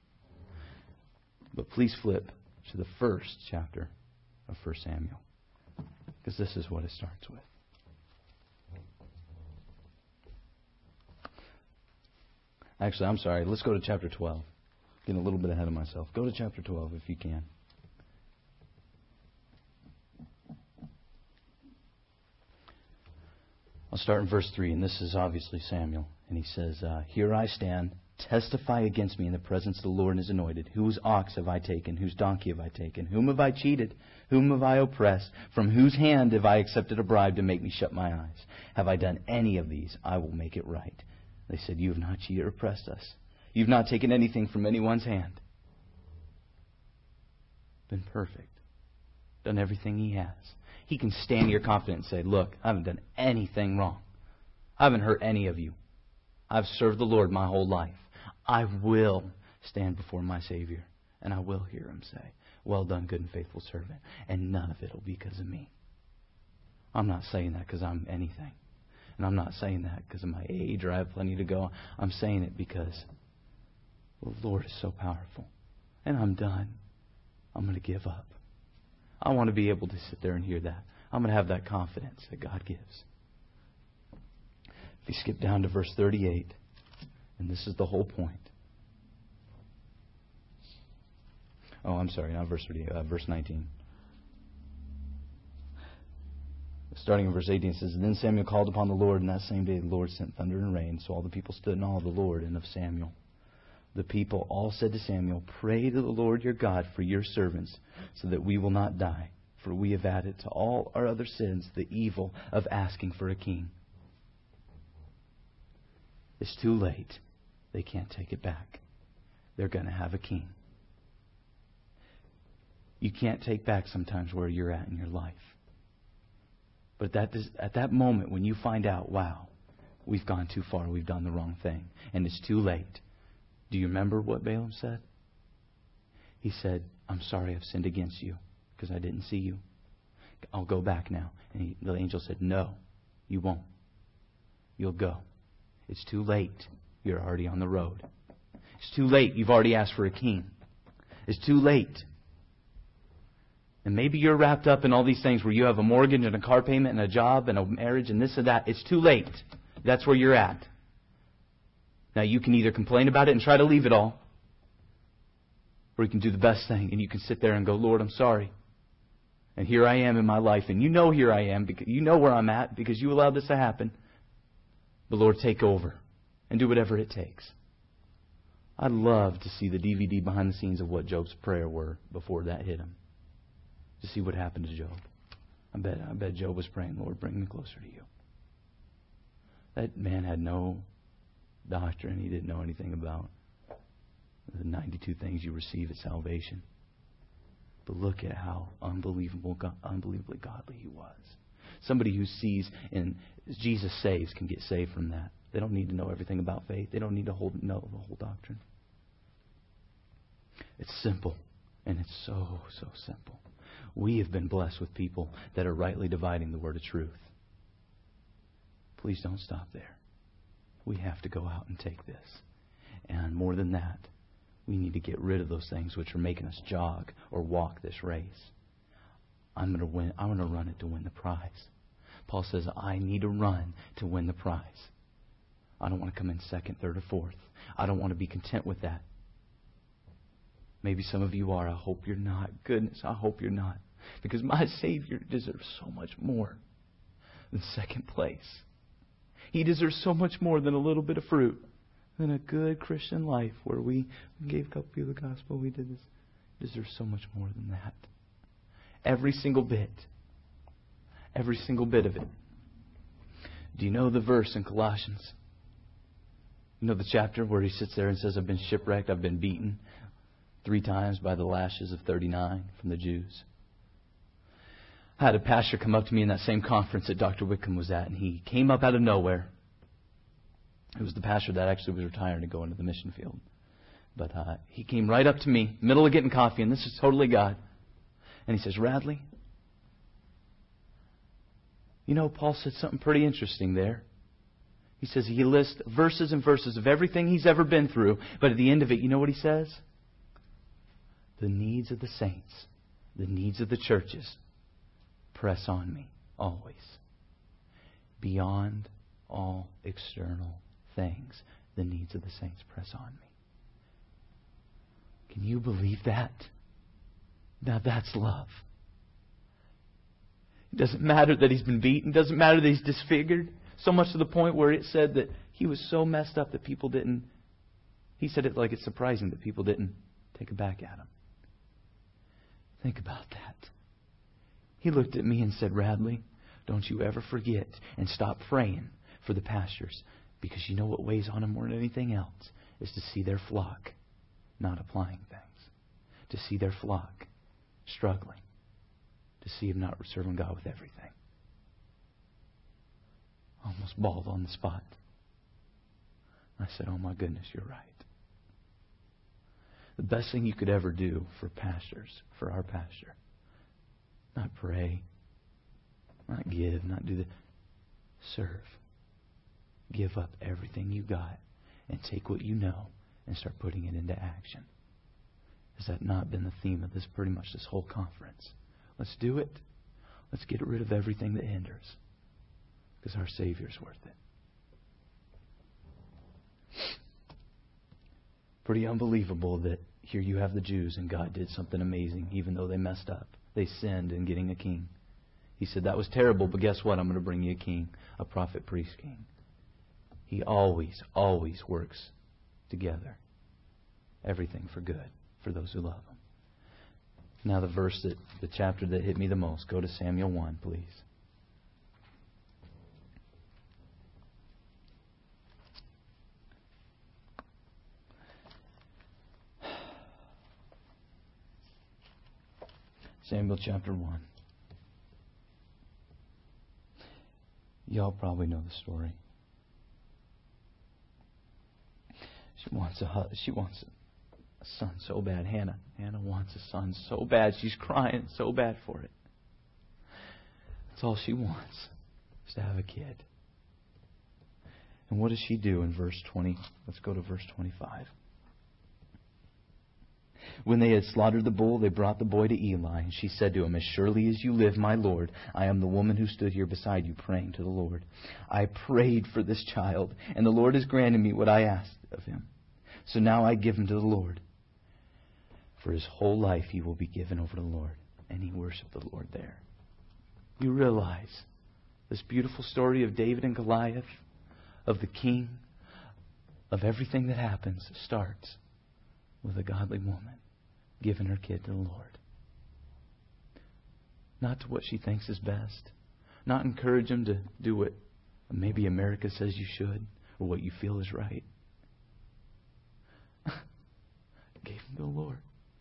But please flip to the first chapter of 1 Samuel, because this is what it starts with. Actually, I'm sorry. Let's go to chapter 12. Getting a little bit ahead of myself. Go to chapter 12 if you can. I'll start in verse 3, and this is obviously Samuel. And he says, Here I stand, testify against me in the presence of the Lord and His anointed. Whose ox have I taken? Whose donkey have I taken? Whom have I cheated? Whom have I oppressed? From whose hand have I accepted a bribe to make me shut my eyes? Have I done any of these? I will make it right. They said, You have not cheated or oppressed us. You've not taken anything from anyone's hand. Been perfect. Done everything He has. He can stand here confident and say, Look, I haven't done anything wrong. I haven't hurt any of you. I've served the Lord my whole life. I will stand before my Savior, and I will hear Him say, Well done, good and faithful servant. And none of it will be because of me. I'm not saying that because I'm anything. And I'm not saying that because of my age or I have plenty to go. I'm saying it because the Lord is so powerful. And I'm done. I'm going to give up. I want to be able to sit there and hear that. I'm going to have that confidence that God gives. If you skip down to verse 38, and this is the whole point. Oh, I'm sorry, not verse 38, verse 19. Starting in verse 18, it says, Then Samuel called upon the Lord, and that same day the Lord sent thunder and rain. So all the people stood in awe of the Lord and of Samuel. The people all said to Samuel, Pray to the Lord your God for your servants, so that we will not die. For we have added to all our other sins the evil of asking for a king. It's too late. They can't take it back. They're going to have a king. You can't take back sometimes where you're at in your life. But at that moment when you find out, wow, we've gone too far, we've done the wrong thing, and it's too late. Do you remember what Balaam said? He said, I'm sorry I've sinned against you because I didn't see you. I'll go back now. And the angel said, No, you won't. You'll go. It's too late. You're already on the road. It's too late. You've already asked for a king. It's too late. And maybe you're wrapped up in all these things where you have a mortgage and a car payment and a job and a marriage and this and that. It's too late. That's where you're at. Now you can either complain about it and try to leave it all, or you can do the best thing and you can sit there and go, Lord, I'm sorry. And here I am in my life, and you know here I am, because you know where I'm at because you allowed this to happen. But Lord, take over and do whatever it takes. I'd love to see the DVD behind the scenes of what Job's prayer were before that hit him. To see what happened to Job. I bet Job was praying, Lord, bring me closer to you. That man had no doctrine. He didn't know anything about the 92 things you receive at salvation. But look at how unbelievably godly he was. Somebody who sees and Jesus saves can get saved from that. They don't need to know everything about faith. They don't need to know the whole doctrine. It's simple. And it's so, so simple. We have been blessed with people that are rightly dividing the word of truth. Please don't stop there. We have to go out and take this. And more than that, we need to get rid of those things which are making us jog or walk this race. I'm going to win. I'm going to run it to win the prize. Paul says, I need to run to win the prize. I don't want to come in second, third, or fourth. I don't want to be content with that. Maybe some of you are. I hope you're not. Goodness, I hope you're not. Because my Savior deserves so much more than second place. He deserves so much more than a little bit of fruit. Than a good Christian life where we gave a couple people the gospel, we did this. He deserves so much more than that. Every single bit. Every single bit of it. Do you know the verse in Colossians? You know the chapter where he sits there and says, I've been shipwrecked, I've been beaten 3 times by the lashes of 39 from the Jews. I had a pastor come up to me in that same conference that Dr. Wickham was at, and he came up out of nowhere. It was the pastor that actually was retiring to go into the mission field. But he came right up to me, middle of getting coffee, and this is totally God. And he says, Radley, you know, Paul said something pretty interesting there. He says he lists verses and verses of everything he's ever been through. But at the end of it, you know what he says? The needs of the saints, the needs of the churches, press on me always. Beyond all external things, the needs of the saints press on me. Can you believe that? Now that's love. It doesn't matter that he's been beaten. It doesn't matter that he's disfigured. So much to the point where it said that he was so messed up that people didn't... He said it like it's surprising that people didn't take a back at him. Think about that. He looked at me and said, Radley, don't you ever forget and stop praying for the pastors. Because you know what weighs on them more than anything else is to see their flock not applying things. To see their flock struggling. To see him not serving God with everything. Almost bawled on the spot. I said, oh my goodness, you're right. The best thing you could ever do for pastors, for our pastor, not pray, not give, not do the... Serve. Give up everything you got and take what you know and start putting it into action. Has that not been the theme of this, pretty much this whole conference? Let's do it. Let's get rid of everything that hinders. Because our Savior's worth it. Pretty unbelievable that here you have the Jews and God did something amazing even though they messed up. They sinned in getting a king. He said, that was terrible, but guess what? I'm going to bring you a king, a prophet, priest, king. He always, always works together. Everything for good for those who love Him. Now the chapter that hit me the most. Go to Samuel 1, please. Samuel chapter 1. Y'all probably know the story. She wants a son so bad. Hannah wants a son so bad. She's crying so bad for it. That's all she wants, is to have a kid. And what does she do in verse 20? Let's go to verse 25. When they had slaughtered the bull, they brought the boy to Eli. And she said to him, as surely as you live, my Lord, I am the woman who stood here beside you praying to the Lord. I prayed for this child, and the Lord has granted me what I asked of Him. So now I give him to the Lord. For his whole life he will be given over to the Lord. And he worshiped the Lord there. You realize this beautiful story of David and Goliath, of the king, of everything that happens, starts with a godly woman giving her kid to the Lord. Not to what she thinks is best. Not encourage him to do what maybe America says you should, or what you feel is right. Gave him to the Lord.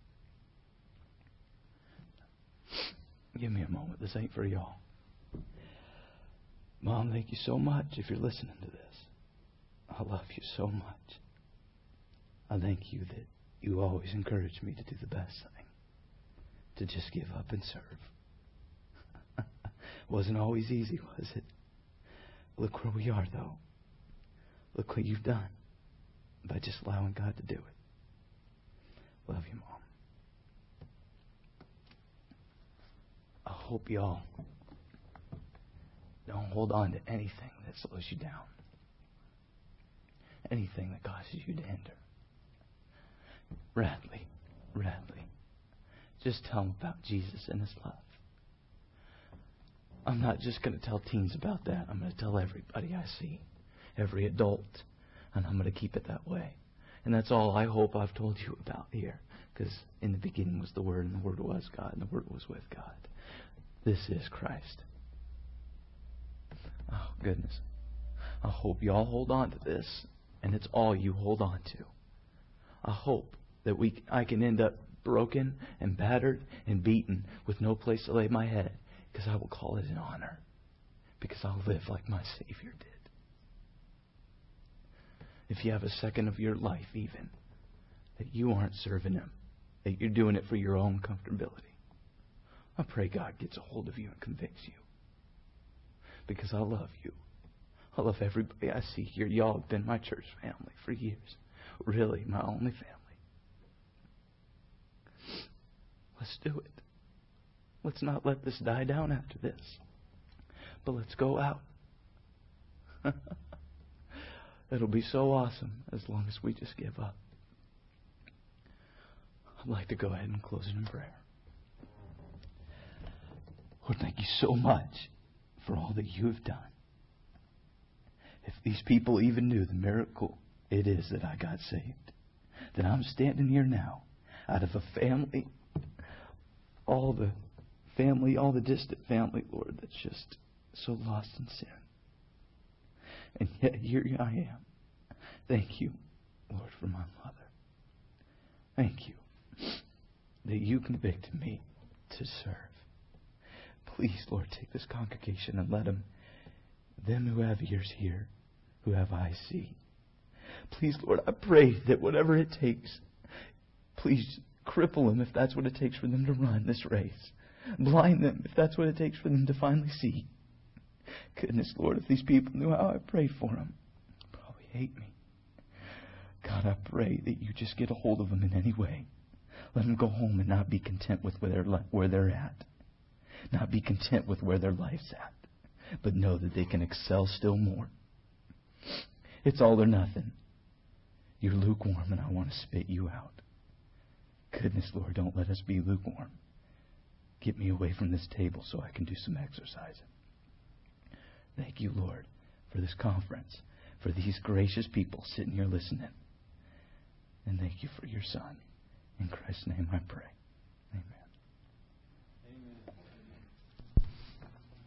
Give me a moment. This ain't for y'all. Mom, thank you so much if you're listening to this. I love you so much. I thank you that you always encourage me to do the best thing. To just give up and serve. Wasn't always easy, was it? Look where we are, though. Look what you've done by just allowing God to do it. Love you, Mom. I hope y'all don't hold on to anything that slows you down. Anything that causes you to hinder. Radley, just tell them about Jesus and His love. I'm not just going to tell teens about that. I'm going to tell everybody I see. Every adult. And I'm going to keep it that way. And that's all I hope I've told you about here. Because in the beginning was the Word, and the Word was God, and the Word was with God. This is Christ. Oh, goodness. I hope you all hold on to this, and it's all you hold on to. I hope that I can end up broken and battered and beaten with no place to lay my head Because I will call it an honor. Because I'll live like my Savior did. If you have a second of your life even that you aren't serving Him, that you're doing it for your own comfortability, I pray God gets a hold of you and convicts you. Because I love you. I love everybody I see here. Y'all have been my church family for years. Really, my only family. Let's do it. Let's not let this die down after this. But let's go out. It'll be so awesome as long as we just give up. I'd like to go ahead and close it in prayer. Lord, thank you so much for all that you have done. If these people even knew the miracle it is that I got saved, that I'm standing here now out of a family, all the distant family, Lord, that's just so lost in sin. And yet here I am. Thank you, Lord, for my mother. Thank you that you convicted me to serve. Please, Lord, take this congregation and let them who have ears hear, who have eyes see. Please, Lord, I pray that whatever it takes, please cripple them if that's what it takes for them to run this race. Blind them if that's what it takes for them to finally see. Goodness, Lord, if these people knew how I prayed for them, they'd probably hate me. God, I pray that you just get a hold of them in any way. Let them go home and not be content with where they're at. Not be content with where their life's at. But know that they can excel still more. It's all or nothing. You're lukewarm and I want to spit you out. Goodness, Lord, don't let us be lukewarm. Get me away from this table so I can do some exercising. Thank you, Lord, for this conference, for these gracious people sitting here listening. And thank you for your Son. In Christ's name I pray.